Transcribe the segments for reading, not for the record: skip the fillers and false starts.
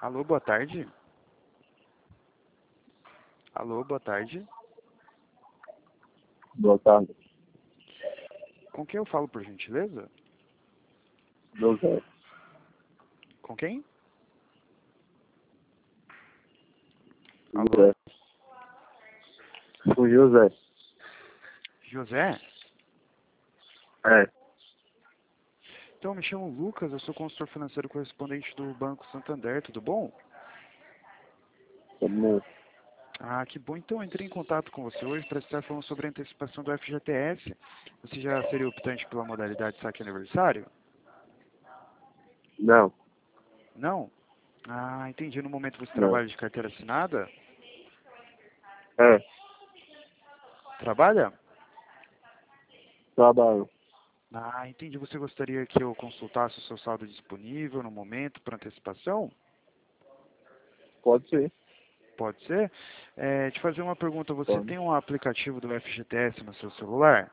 Alô, boa tarde. Alô, boa tarde. Boa tarde. Com quem eu falo, por gentileza? José. Com quem? Alô? José. O José. José? É. Então, me chamo Lucas, eu sou consultor financeiro correspondente do Banco Santander, tudo bom? Como Ah, que bom. Então, eu entrei em contato com você hoje para estar falando sobre a antecipação do FGTS. Você já seria optante pela modalidade saque aniversário? não, Não? Ah, entendi. No momento você não. trabalha de carteira assinada? É. Trabalha? Trabalho. Ah, entendi. Você gostaria que eu consultasse o seu saldo disponível no momento para antecipação? Pode ser. Pode ser? Te fazer uma pergunta. Você Pode. tem um aplicativo do FGTS no seu celular?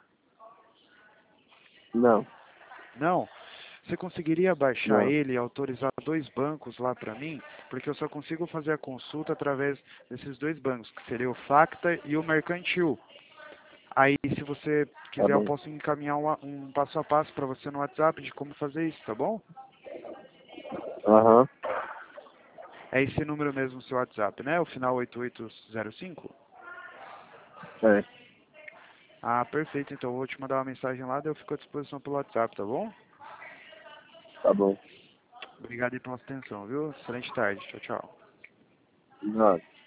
Não. Não? Você conseguiria baixar Não. ele e autorizar dois bancos lá para mim? Porque eu só consigo fazer a consulta através desses dois bancos, que seria o Facta e o Mercantil. Aí, se você Tá quiser, eu bom. posso encaminhar um passo a passo para você no WhatsApp de como fazer isso, tá bom? Aham. É esse número mesmo o seu WhatsApp, né? O final 8805? É. Ah, perfeito. Então eu vou te mandar uma mensagem lá, daí eu fico à disposição pelo WhatsApp, tá bom? Tá bom. Obrigado aí pela atenção, viu? Excelente tarde. Tchau, tchau. Nada.